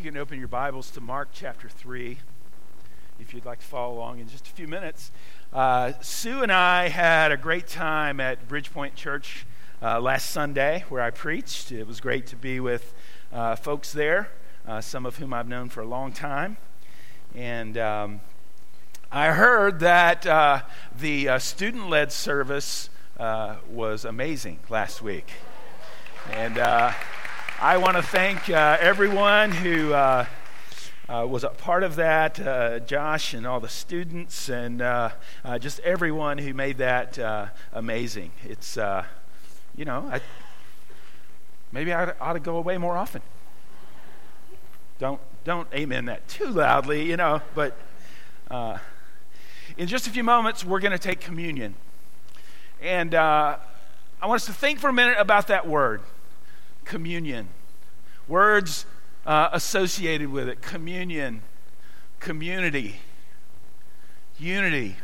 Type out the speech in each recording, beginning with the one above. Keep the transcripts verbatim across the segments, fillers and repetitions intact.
You can open your Bibles to Mark chapter three if you'd like to follow along in just a few minutes. Uh, Sue and I had a great time at Bridgepoint Church uh, last Sunday where I preached. It was great to be with uh, folks there, uh, some of whom I've known for a long time. And um, I heard that uh, the uh, student-led service uh, was amazing last week. And uh, I want to thank uh, everyone who uh, uh, was a part of that, uh, Josh and all the students, and uh, uh, just everyone who made that uh, amazing. It's, uh, you know, I, maybe I ought to go away more often. Don't don't amen that too loudly, you know, but uh, in just a few moments, we're going to take communion. And uh, I want us to think for a minute about that word. Communion. Words uh, associated with it. Communion. Community. Unity.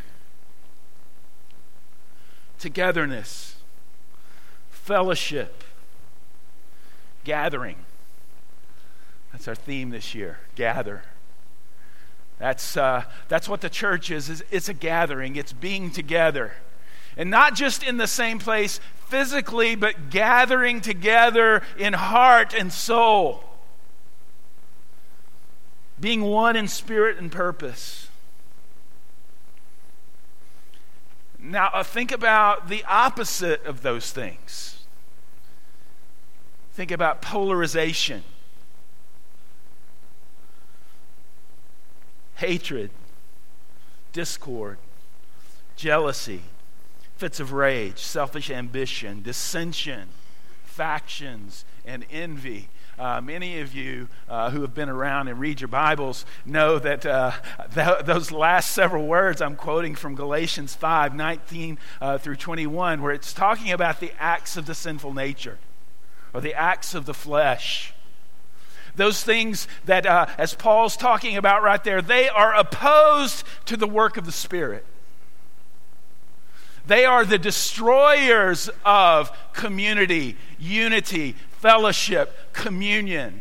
Togetherness. Fellowship. Gathering. That's our theme this year. Gather. That's uh, that's what the church is, is. It's a gathering. It's being together. And not just in the same place physically, but gathering together in heart and soul. Being one in spirit and purpose. Now, uh, think about the opposite of those things. Think about polarization. Hatred. Discord. Jealousy. Fits of rage, selfish ambition, dissension, factions, and envy. Uh, many of you uh, who have been around and read your Bibles know that uh, th- those last several words I'm quoting from Galatians five, nineteen uh, through twenty-one, where it's talking about the acts of the sinful nature, or the acts of the flesh. Those things that, uh, as Paul's talking about right there, they are opposed to the work of the Spirit. They are the destroyers of community, unity, fellowship, communion.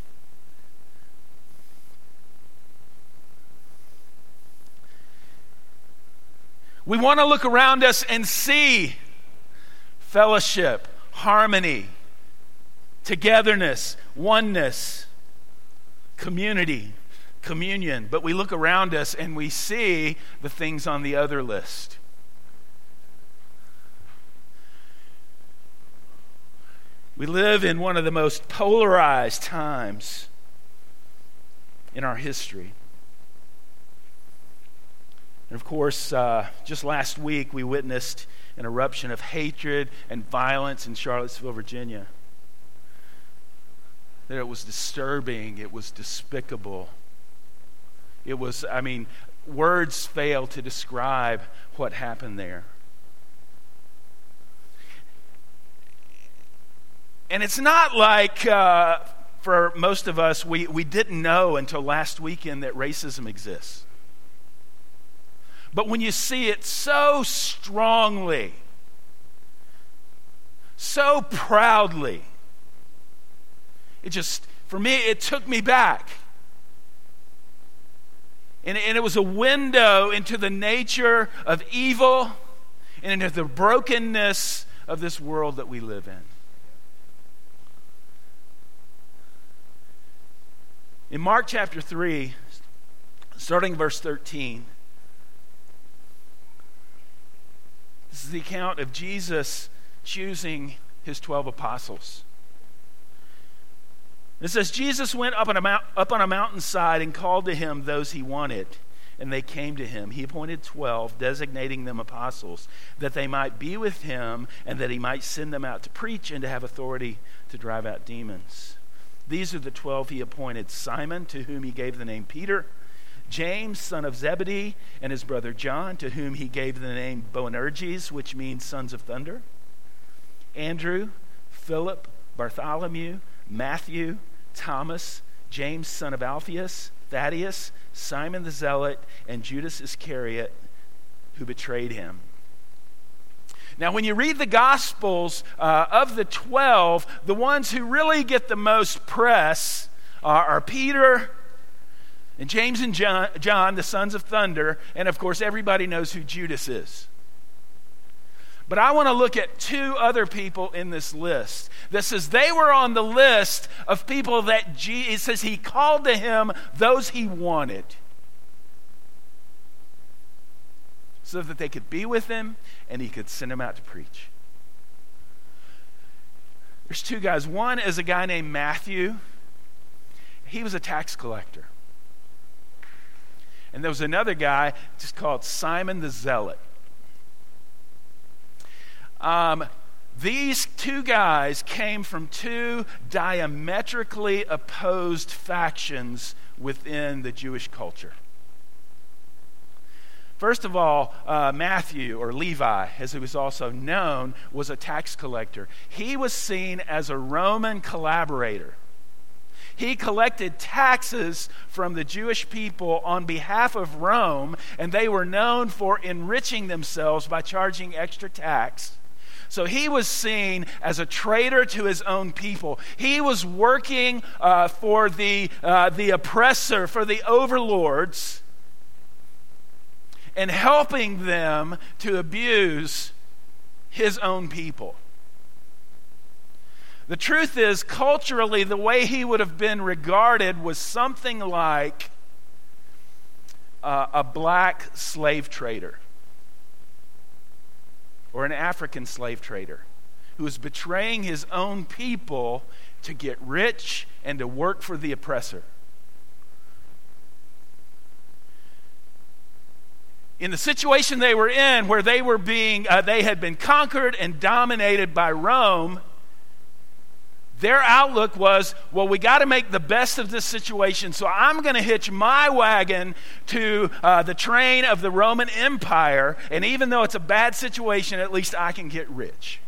We want to look around us and see fellowship, harmony, togetherness, oneness, community, communion. But we look around us and we see the things on the other list. We live in one of the most polarized times in our history. And of course, uh, just last week we witnessed an eruption of hatred and violence in Charlottesville, Virginia. That it was disturbing, it was despicable. It was, I mean, words fail to describe what happened there. And it's not like, uh, for most of us, we, we didn't know until last weekend that racism exists. But when you see it so strongly, so proudly, it just, for me, it took me back. And, and it was a window into the nature of evil and into the brokenness of this world that we live in. In Mark chapter three, starting verse thirteen, this is the account of Jesus choosing his twelve apostles. It says, Jesus went up on, a mount, up on a mountainside and called to him those he wanted, and they came to him. He appointed twelve, designating them apostles, that they might be with him and that he might send them out to preach and to have authority to drive out demons. These are the twelve he appointed: Simon, to whom he gave the name Peter; James, son of Zebedee, and his brother John, to whom he gave the name Boanerges, which means sons of thunder; Andrew, Philip, Bartholomew, Matthew, Thomas, James, son of Alphaeus, Thaddeus, Simon the Zealot, and Judas Iscariot, who betrayed him. Now, when you read the Gospels, uh, of the twelve, the ones who really get the most press are, are Peter and James and John, John, the sons of thunder, and of course everybody knows who Judas is. But I want to look at two other people in this list. This says they were on the list of people that Jesus, it says he called to him those he wanted, so that they could be with him and he could send them out to preach. There's two guys. One is a guy named Matthew. He was a tax collector. And there was another guy just called Simon the Zealot. Um, these two guys came from two diametrically opposed factions within the Jewish culture. First of all, uh, Matthew, or Levi, as he was also known, was a tax collector. He was seen as a Roman collaborator. He collected taxes from the Jewish people on behalf of Rome, and they were known for enriching themselves by charging extra tax. So he was seen as a traitor to his own people. He was working uh, for the, uh, the oppressor, for the overlords, and helping them to abuse his own people. The truth is, culturally, the way he would have been regarded was something like uh, a black slave trader or an African slave trader who was betraying his own people to get rich and to work for the oppressor. In the situation they were in, where they were being, uh, they had been conquered and dominated by Rome, their outlook was, well, we got to make the best of this situation, so I'm going to hitch my wagon to uh, the train of the Roman Empire, and even though it's a bad situation, at least I can get rich.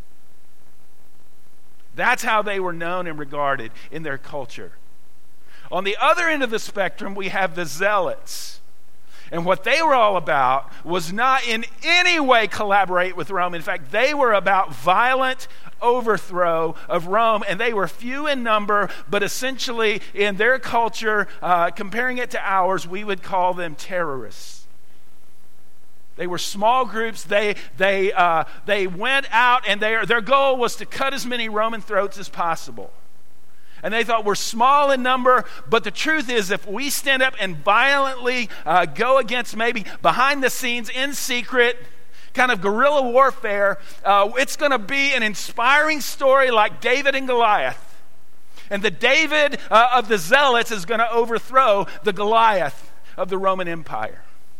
That's how they were known and regarded in their culture. On the other end of the spectrum, we have the Zealots. And what they were all about was not in any way collaborate with Rome. In fact, they were about violent overthrow of Rome, and they were few in number, but essentially in their culture, uh, comparing it to ours, we would call them terrorists. They were small groups. They they uh, they went out, and their their goal was to cut as many Roman throats as possible. And they thought, we're small in number, but the truth is, if we stand up and violently uh, go against, maybe behind the scenes, in secret, kind of guerrilla warfare, uh, it's going to be an inspiring story like David and Goliath. And the David uh, of the Zealots is going to overthrow the Goliath of the Roman Empire.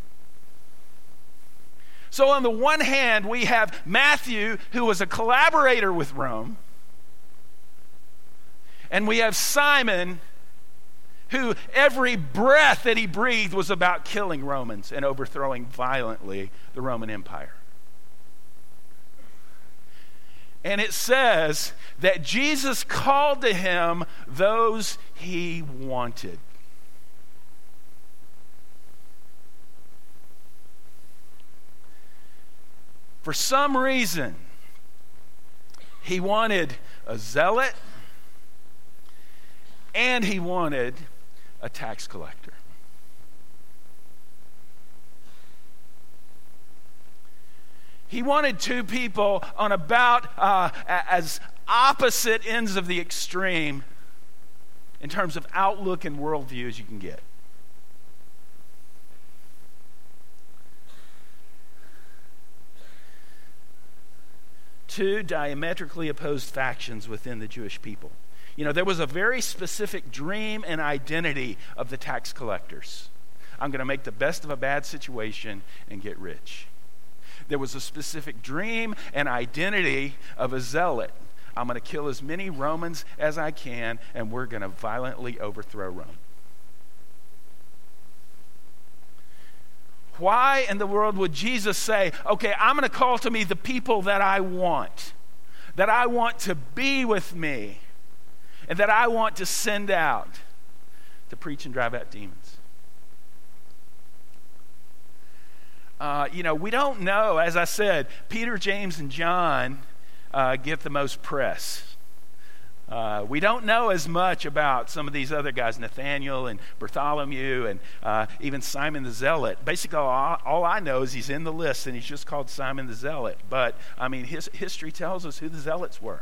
So on the one hand, we have Matthew, who was a collaborator with Rome. And we have Simon, who every breath that he breathed was about killing Romans and overthrowing violently the Roman Empire. And it says that Jesus called to him those he wanted. For some reason, he wanted a zealot, and he wanted a tax collector. He wanted two people on about uh, as opposite ends of the extreme in terms of outlook and worldview as you can get. Two diametrically opposed factions within the Jewish people. You know, there was a very specific dream and identity of the tax collectors. I'm going to make the best of a bad situation and get rich. There was a specific dream and identity of a zealot. I'm going to kill as many Romans as I can, and we're going to violently overthrow Rome. Why in the world would Jesus say, okay, I'm going to call to me the people that I want, that I want to be with me, and that I want to send out to preach and drive out demons? Uh, you know, we don't know. As I said, Peter, James, and John uh, get the most press. Uh, we don't know as much about some of these other guys, Nathaniel and Bartholomew and uh, even Simon the Zealot. Basically, all, all I know is he's in the list and he's just called Simon the Zealot. But, I mean, his history tells us who the Zealots were.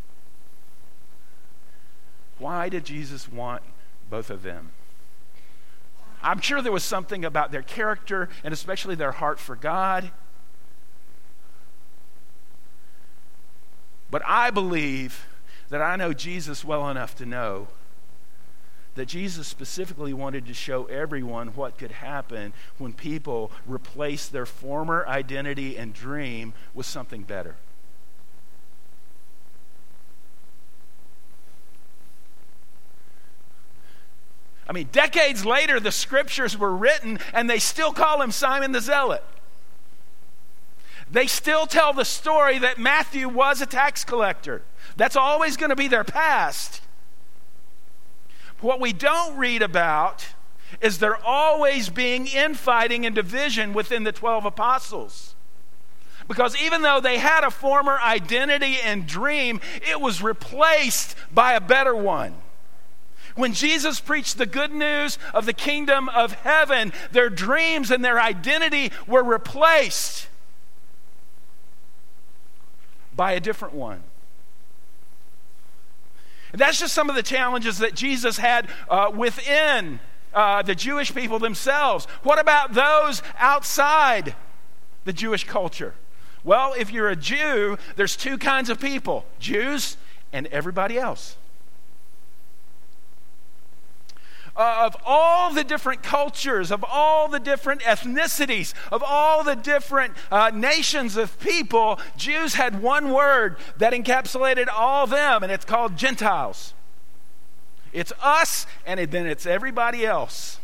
Why did Jesus want both of them? I'm sure there was something about their character and especially their heart for God. But I believe that I know Jesus well enough to know that Jesus specifically wanted to show everyone what could happen when people replace their former identity and dream with something better. I mean, decades later, the scriptures were written, and they still call him Simon the Zealot. They still tell the story that Matthew was a tax collector. That's always going to be their past. What we don't read about is there always being infighting and division within the twelve apostles. Because even though they had a former identity and dream, it was replaced by a better one. When Jesus preached the good news of the kingdom of heaven, their dreams and their identity were replaced by a different one. And that's just some of the challenges that Jesus had uh, within uh, the Jewish people themselves. What about those outside the Jewish culture? Well, if you're a Jew, there's two kinds of people, Jews and everybody else. Uh, of all the different cultures, of all the different ethnicities, of all the different uh, nations of people, Jews had one word that encapsulated all of them, and it's called Gentiles. It's us, and then it's everybody else.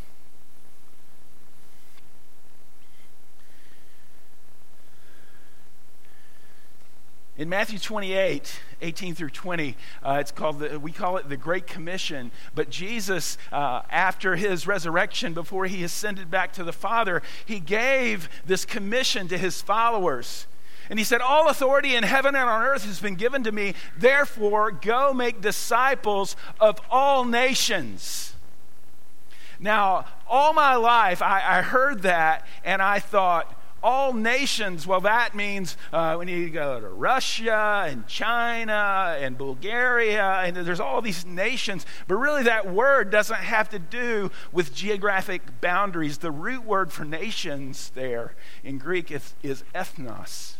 In Matthew twenty-eight, eighteen through twenty, uh, it's called the, we call it the Great Commission. But Jesus, uh, after his resurrection, before he ascended back to the Father, he gave this commission to his followers. And he said, "All authority in heaven and on earth has been given to me. Therefore, go make disciples of all nations." Now, all my life, I, I heard that, and I thought, all nations, well, that means uh, we need to go to Russia and China and Bulgaria, and there's all these nations. But really, that word doesn't have to do with geographic boundaries. The root word for nations there in Greek is, is ethnos.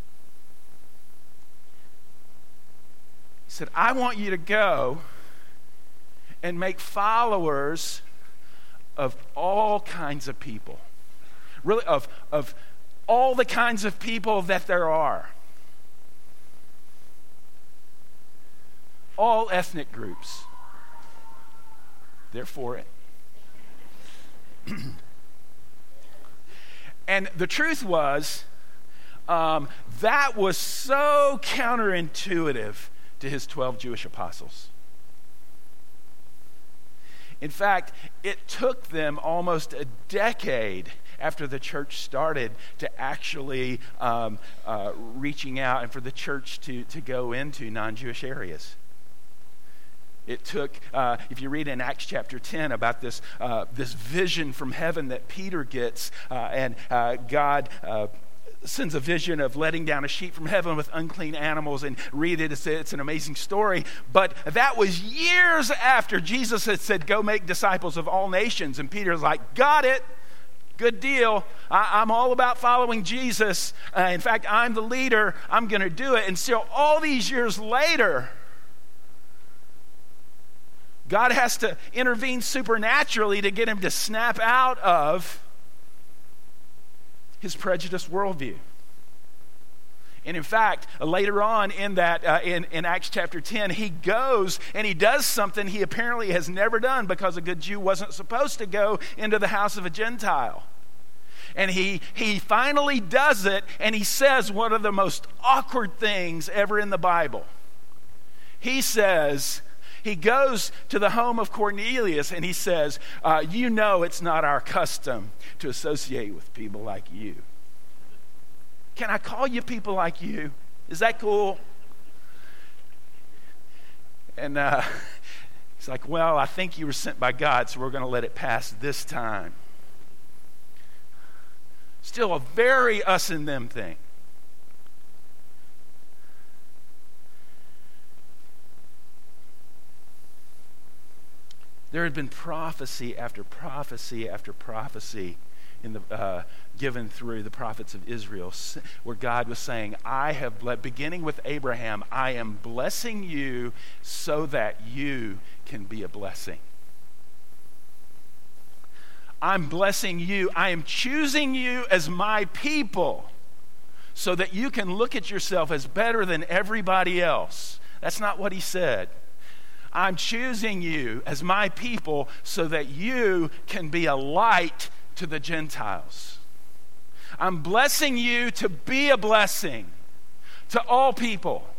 He said, I want you to go and make followers of all kinds of people. Really, of, of all the kinds of people that there are. All ethnic groups. They're for it. And the truth was, um, that was so counterintuitive to his twelve Jewish apostles. In fact, it took them almost a decade after the church started to actually um, uh, reaching out and for the church to, to go into non-Jewish areas. It took, uh, if you read in Acts chapter ten about this uh, this vision from heaven that Peter gets, uh, and uh, God uh, sends a vision of letting down a sheet from heaven with unclean animals, and read it. It's, it's an amazing story. But that was years after Jesus had said, "Go make disciples of all nations." And Peter's like, "Got it. Good deal. I, I'm all about following Jesus. Uh, in fact, I'm the leader. I'm going to do it." And so all these years later, God has to intervene supernaturally to get him to snap out of his prejudiced worldview. And in fact, later on in that, uh, in, in Acts chapter ten, he goes and he does something he apparently has never done, because a good Jew wasn't supposed to go into the house of a Gentile. And he, he finally does it, and he says one of the most awkward things ever in the Bible. He says, he goes to the home of Cornelius and he says, uh, "You know it's not our custom to associate with people like you. Can I call you people like you? Is that cool?" And uh, he's like, well, I think you were sent by God, so we're going to let it pass this time. Still a very us and them thing. There had been prophecy after prophecy after prophecy in the uh, given through the prophets of Israel, where God was saying, I have, ble- beginning with Abraham, I am blessing you so that you can be a blessing. I'm blessing you. I am choosing you as my people so that you can look at yourself as better than everybody else. That's not what he said. I'm choosing you as my people so that you can be a light to the Gentiles. I'm blessing you to be a blessing to all people.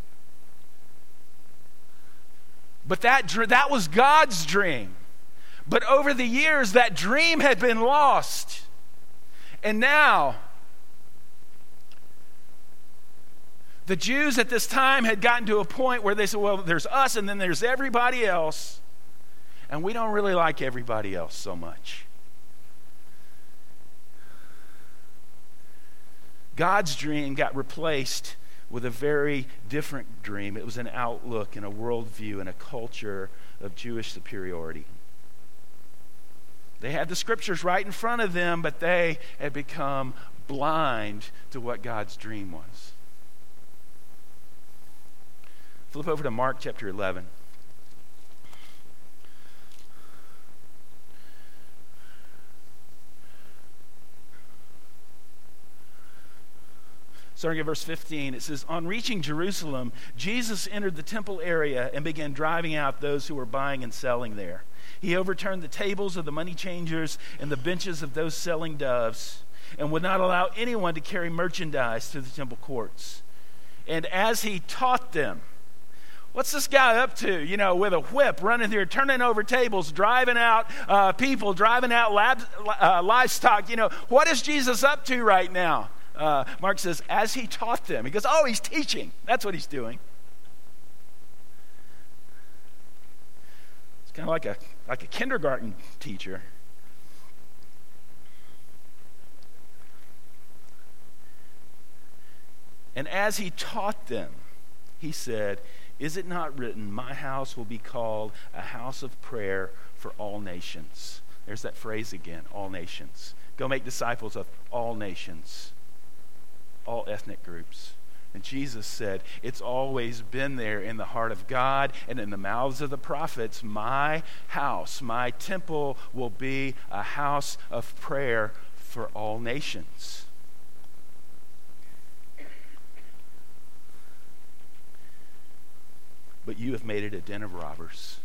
But that, that was God's dream. But over the years, that dream had been lost. And now, the Jews at this time had gotten to a point where they said, well, there's us and then there's everybody else. And we don't really like everybody else so much. God's dream got replaced with a very different dream. It was an outlook and a worldview and a culture of Jewish superiority. They had the scriptures right in front of them, but they had become blind to what God's dream was. Flip over to Mark chapter eleven. Starting at verse fifteen, it says, on reaching Jerusalem, Jesus entered the temple area and began driving out those who were buying and selling there. He overturned the tables of the money changers and the benches of those selling doves, and would not allow anyone to carry merchandise through the temple courts. And as he taught them, what's this guy up to? You know, with a whip, running through, turning over tables, driving out uh, people, driving out lab, uh, livestock. You know, what is Jesus up to right now? Uh, Mark says, as he taught them. He goes, oh, he's teaching. That's what he's doing. It's kind of like a like a kindergarten teacher. And as he taught them, he said, is it not written, my house will be called a house of prayer for all nations? There's that phrase again, all nations. Go make disciples of all nations, all ethnic groups. And Jesus said, it's always been there in the heart of God and in the mouths of the prophets. My house, my temple will be a house of prayer for all nations. But you have made it a den of robbers.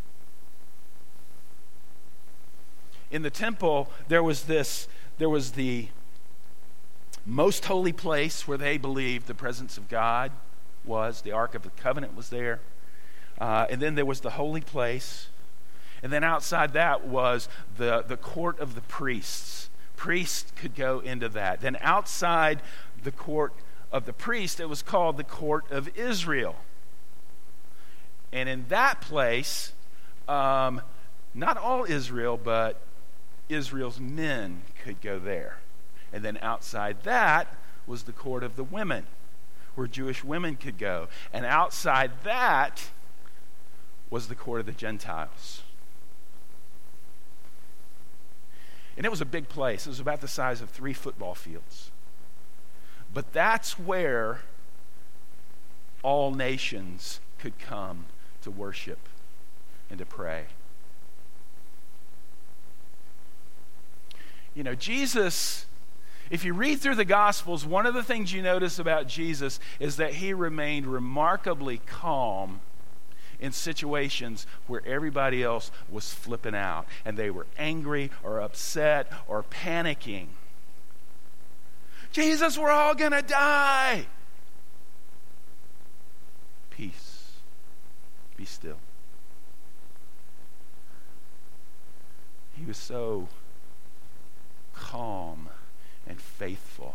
In the temple, there was this, there was the most holy place where they believed the presence of God was. The Ark of the Covenant was there. Uh, and then there was the holy place. And then outside that was the, the court of the priests. Priests could go into that. Then outside the court of the priest, it was called the court of Israel. And in that place, um, not all Israel, but Israel's men could go there. And then outside that was the court of the women, where Jewish women could go. And outside that was the court of the Gentiles. And it was a big place. It was about the size of three football fields. But that's where all nations could come to worship and to pray. You know, Jesus, if you read through the Gospels, one of the things you notice about Jesus is that he remained remarkably calm in situations where everybody else was flipping out and they were angry or upset or panicking. Jesus, we're all going to die. Peace. Be still. He was so calm and faithful.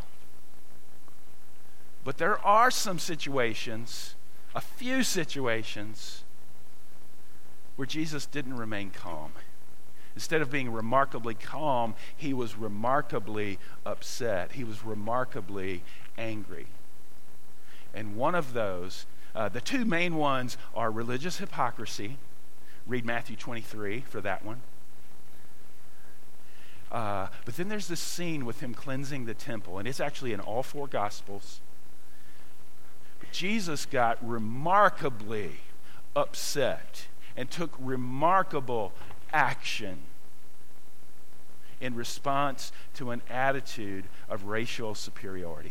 But there are some situations, a few situations, where Jesus didn't remain calm. Instead of being remarkably calm, he was remarkably upset. He was remarkably angry. And one of those, uh, the two main ones are religious hypocrisy. Read Matthew twenty-three for that one. Uh, but then there's this scene with him cleansing the temple, and it's actually in all four Gospels. But Jesus got remarkably upset and took remarkable action in response to an attitude of racial superiority.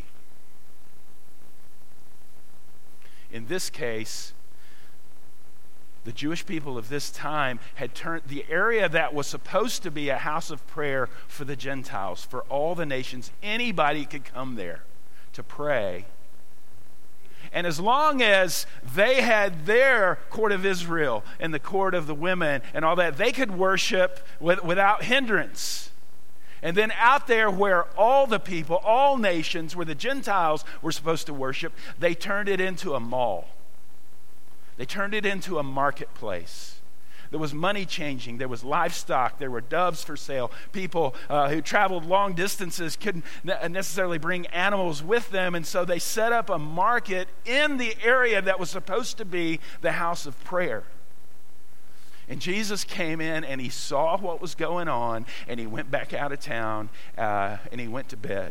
In this case, the Jewish people of this time had turned the area that was supposed to be a house of prayer for the Gentiles, for all the nations. Anybody could come there to pray. And as long as they had their court of Israel and the court of the women and all that, they could worship with, without hindrance. And then out there where all the people, all nations, where the Gentiles were supposed to worship, they turned it into a mall. They turned it into a marketplace. There was money changing. There was livestock. There were doves for sale. People uh, who traveled long distances couldn't ne- necessarily bring animals with them, and so they set up a market in the area that was supposed to be the house of prayer. And Jesus came in and he saw what was going on, and he went back out of town uh, and he went to bed.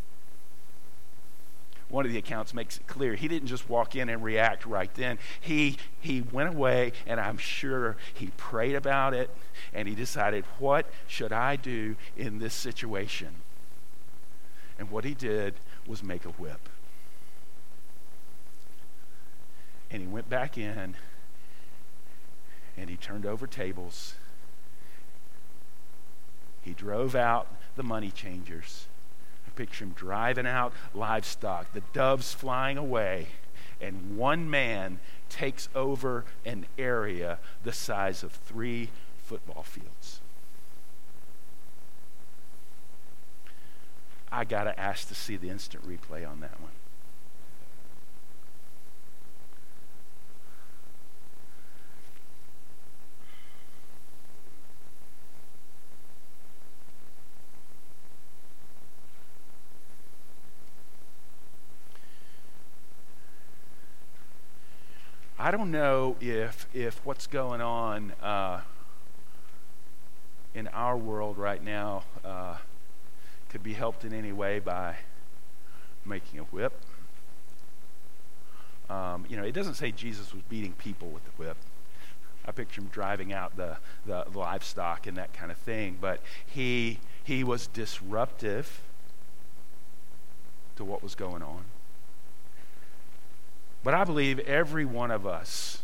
One of the accounts makes it clear he didn't just walk in and react right then. He he went away, and I'm sure he prayed about it, and he decided, what should I do in this situation? And what he did was make a whip. And he went back in, and he turned over tables. He drove out the money changers. Picture him driving out livestock, the doves flying away, and one man takes over an area the size of three football fields. I got to ask to see the instant replay on that one. I don't know if if what's going on uh, in our world right now uh, could be helped in any way by making a whip. Um, you know, it doesn't say Jesus was beating people with the whip. I picture him driving out the, the, the livestock and that kind of thing. But he he was disruptive to what was going on. But I believe every one of us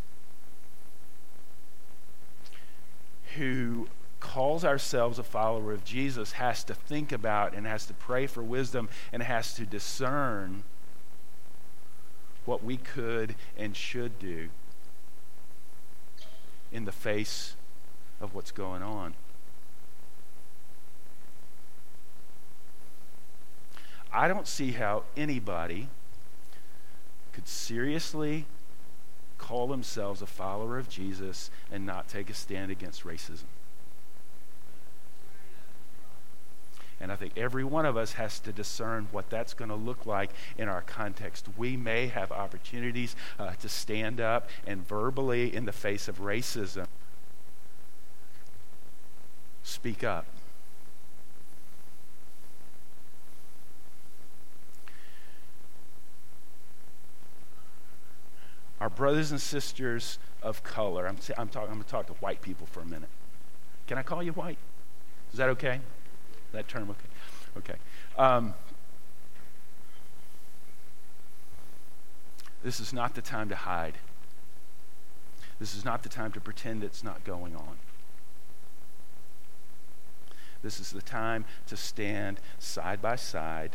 who calls ourselves a follower of Jesus has to think about and has to pray for wisdom and has to discern what we could and should do in the face of what's going on. I don't see how anybody could seriously call themselves a follower of Jesus and not take a stand against racism. And I think every one of us has to discern what that's going to look like in our context. We may have opportunities uh, to stand up and verbally, in the face of racism, speak up. Our brothers and sisters of color. I'm, I'm, talk, I'm going to talk to white people for a minute. Can I call you white? Is that okay? That term, okay. Okay. Um, this is not the time to hide. This is not the time to pretend it's not going on. This is the time to stand side by side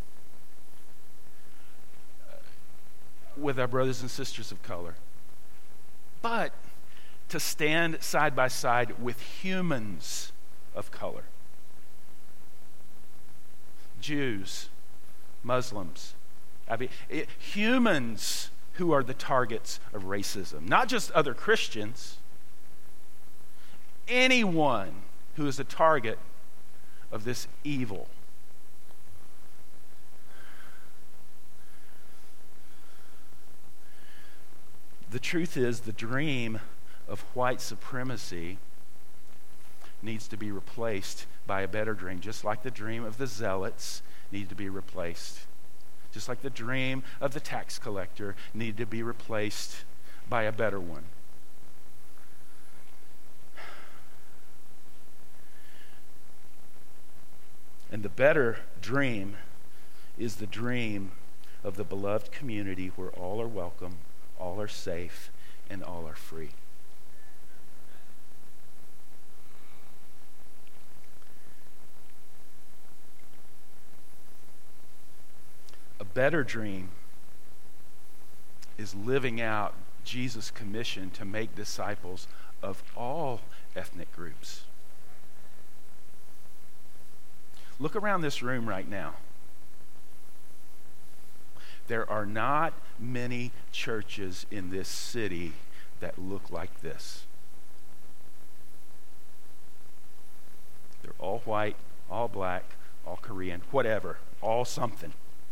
with our brothers and sisters of color, but to stand side by side with humans of color. Jews, Muslims, I mean, it, humans who are the targets of racism. Not just other Christians, anyone who is the target of this evil. The truth is, the dream of white supremacy needs to be replaced by a better dream, just like the dream of the zealots needed to be replaced. Just like the dream of the tax collector needed to be replaced by a better one. And the better dream is the dream of the beloved community where all are welcome, all are safe, and all are free. A better dream is living out Jesus' commission to make disciples of all ethnic groups. Look around this room right now. There are not many churches in this city that look like this. They're all white, all black, all Korean, whatever, all something.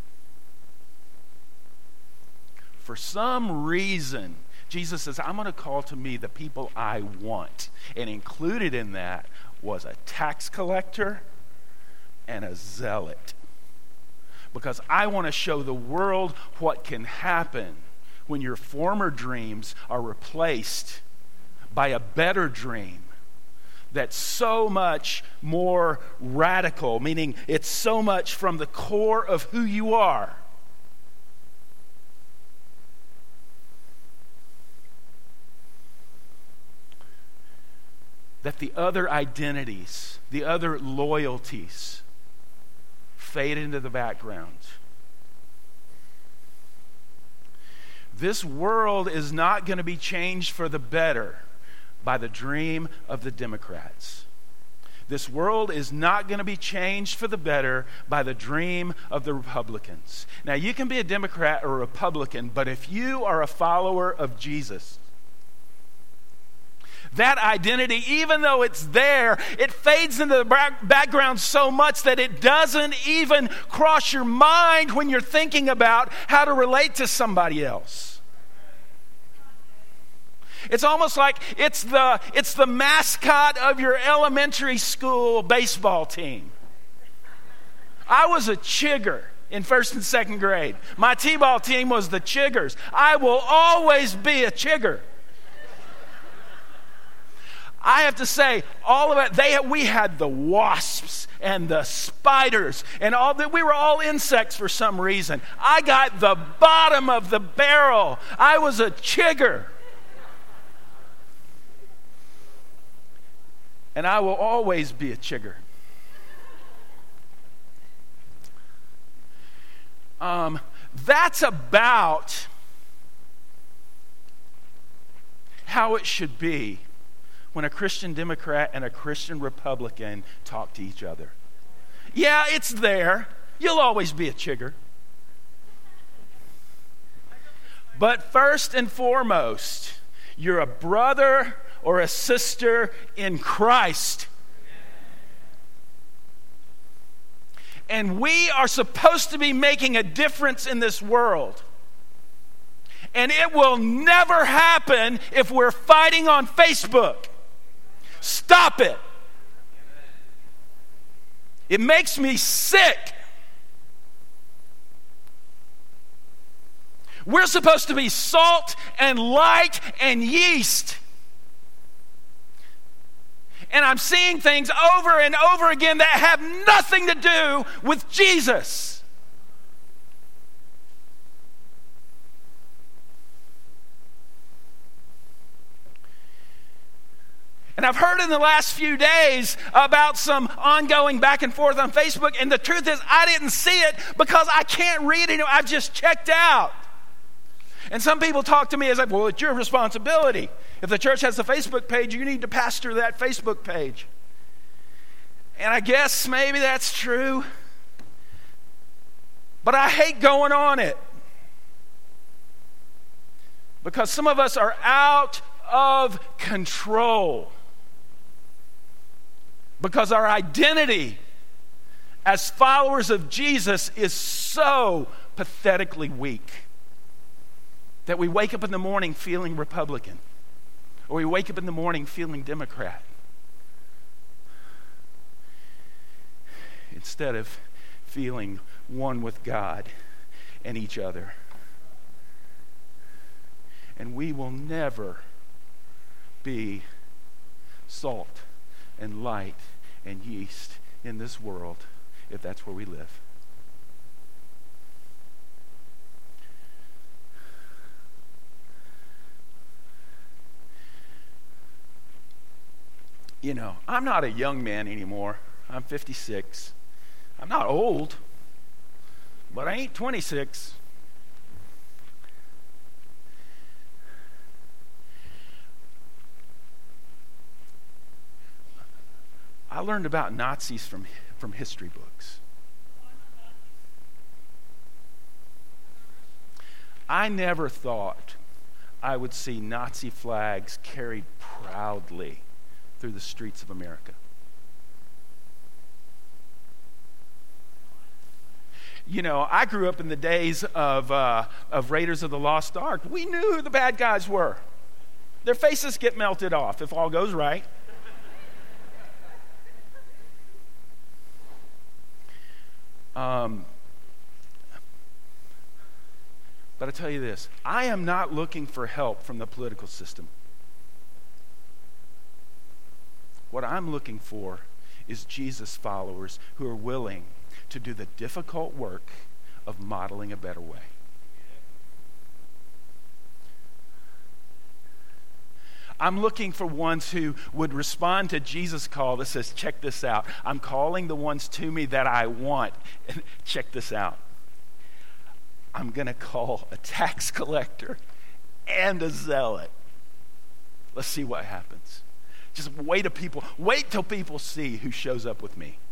For some reason, Jesus says, I'm going to call to me the people I want. And included in that was a tax collector and a zealot. Because I want to show the world what can happen when your former dreams are replaced by a better dream that's so much more radical, meaning it's so much from the core of who you are. That the other identities, the other loyalties fade into the background. This world is not going to be changed for the better by the dream of the Democrats. This world is not going to be changed for the better by the dream of the Republicans. Now, you can be a Democrat or a Republican, but if you are a follower of Jesus, that identity, even though it's there, it fades into the back- background so much that it doesn't even cross your mind when you're thinking about how to relate to somebody else. It's almost like it's the, it's the mascot of your elementary school baseball team. I was a chigger in first and second grade. My t-ball team was the Chiggers. I will always be a chigger. I have to say, all of it, they, we had the wasps and the spiders and all that. We were all insects for some reason. I got the bottom of the barrel. I was a chigger. And I will always be a chigger. Um, that's about how it should be when a Christian Democrat and a Christian Republican talk to each other. Yeah, it's there. You'll always be a chigger. But first and foremost, you're a brother or a sister in Christ. And we are supposed to be making a difference in this world. And it will never happen if we're fighting on Facebook. Stop it. It makes me sick. We're supposed to be salt and light and yeast. And I'm seeing things over and over again that have nothing to do with Jesus. And I've heard in the last few days about some ongoing back and forth on Facebook, and the truth is I didn't see it because I can't read it. I've just checked out. And some people talk to me as like, well, it's your responsibility. If the church has a Facebook page, you need to pastor that Facebook page. And I guess maybe that's true. But I hate going on it. Because some of us are out of control. Because our identity as followers of Jesus is so pathetically weak that we wake up in the morning feeling Republican, or we wake up in the morning feeling Democrat, instead of feeling one with God and each other. And we will never be salt and light and yeast in this world if that's where we live. You know, I'm not a young man anymore. I'm fifty-six. I'm not old, but I ain't twenty-six. I learned about Nazis from, from history books. I never thought I would see Nazi flags carried proudly through the streets of America. You know, I grew up in the days of uh, of Raiders of the Lost Ark. We knew who the bad guys were. Their faces get melted off if all goes right. Um, but I tell you this, I am not looking for help from the political system. What I'm looking for is Jesus followers who are willing to do the difficult work of modeling a better way. I'm looking for ones who would respond to Jesus' call that says, check this out. I'm calling the ones to me that I want. And check this out. I'm going to call a tax collector and a zealot. Let's see what happens. Just wait till people, wait till people see who shows up with me.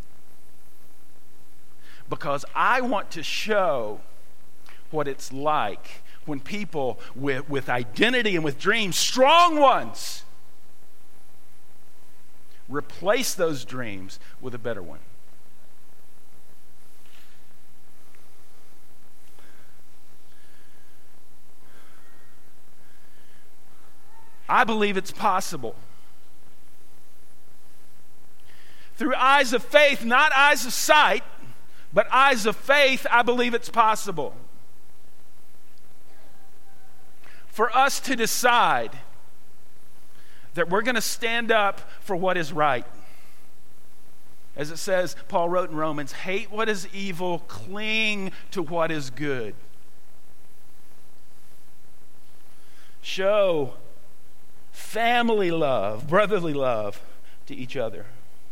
Because I want to show what it's like when people with, with identity and with dreams, strong ones, replace those dreams with a better one. I believe it's possible. Through eyes of faith, not eyes of sight, but eyes of faith, I believe it's possible for us to decide that we're going to stand up for what is right. As it says, Paul wrote in Romans, hate what is evil, cling to what is good. Show family love, brotherly love to each other.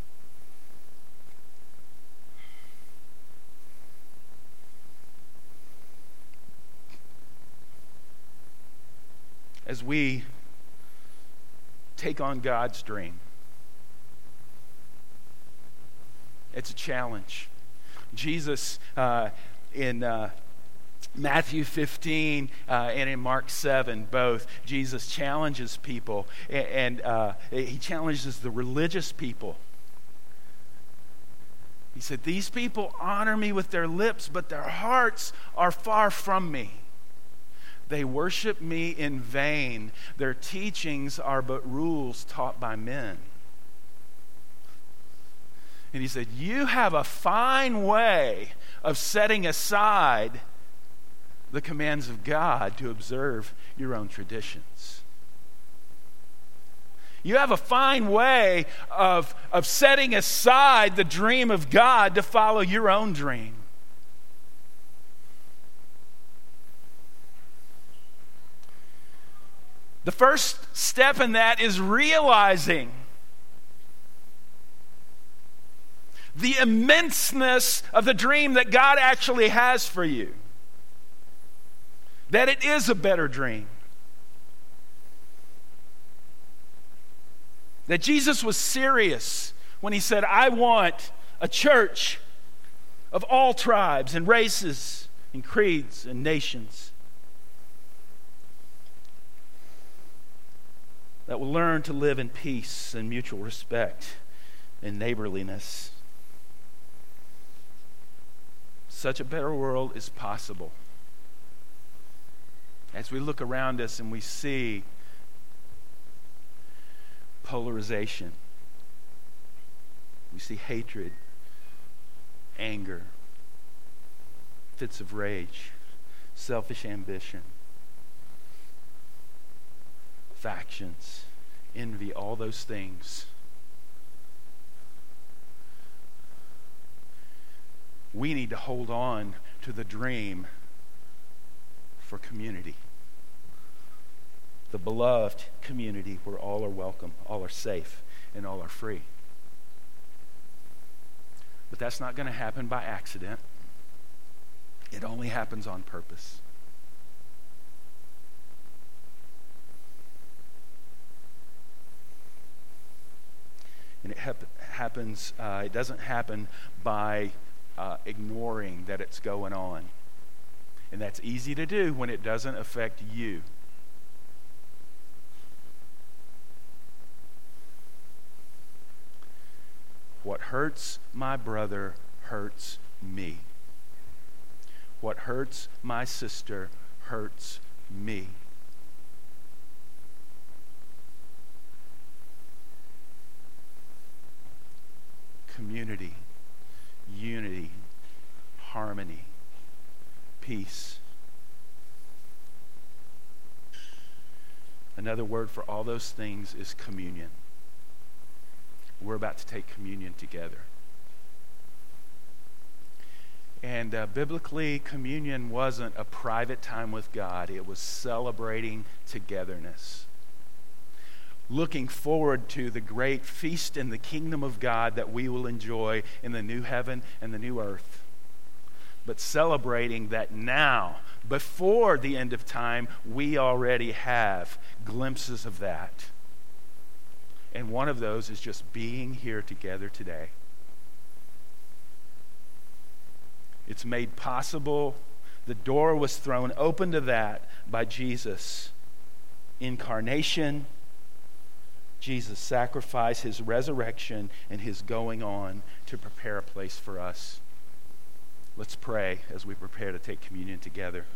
As we take on God's dream, it's a challenge. Jesus, uh, in uh, Matthew fifteen uh, and in Mark seven, both, Jesus challenges people, and, and uh, he challenges the religious people. He said, these people honor me with their lips, but their hearts are far from me. They worship me in vain. Their teachings are but rules taught by men. And he said, you have a fine way of setting aside the commands of God to observe your own traditions. You have a fine way of, of setting aside the dream of God to follow your own dream. The first step in that is realizing the immenseness of the dream that God actually has for you. That it is a better dream. That Jesus was serious when he said, I want a church of all tribes and races and creeds and nations that will learn to live in peace and mutual respect and neighborliness. Such a better world is possible. As we look around us and we see polarization, we see hatred, anger, fits of rage, selfish ambition, factions, envy, all those things. We need to hold on to the dream for community. The beloved community where all are welcome, all are safe, and all are free. But that's not going to happen by accident. It only happens on purpose. And it hap- happens, uh, it doesn't happen by uh, ignoring that it's going on. And that's easy to do when it doesn't affect you. What hurts my brother hurts me. What hurts my sister hurts me. Community, unity, harmony, peace. Another word for all those things is communion. We're about to take communion together. And uh, biblically, communion wasn't a private time with God. It was celebrating togetherness. Looking forward to the great feast in the kingdom of God that we will enjoy in the new heaven and the new earth. But celebrating that now, before the end of time, we already have glimpses of that. And one of those is just being here together today. It's made possible. The door was thrown open to that by Jesus' incarnation, Jesus' sacrifice, his resurrection, and his going on to prepare a place for us. Let's pray as we prepare to take communion together.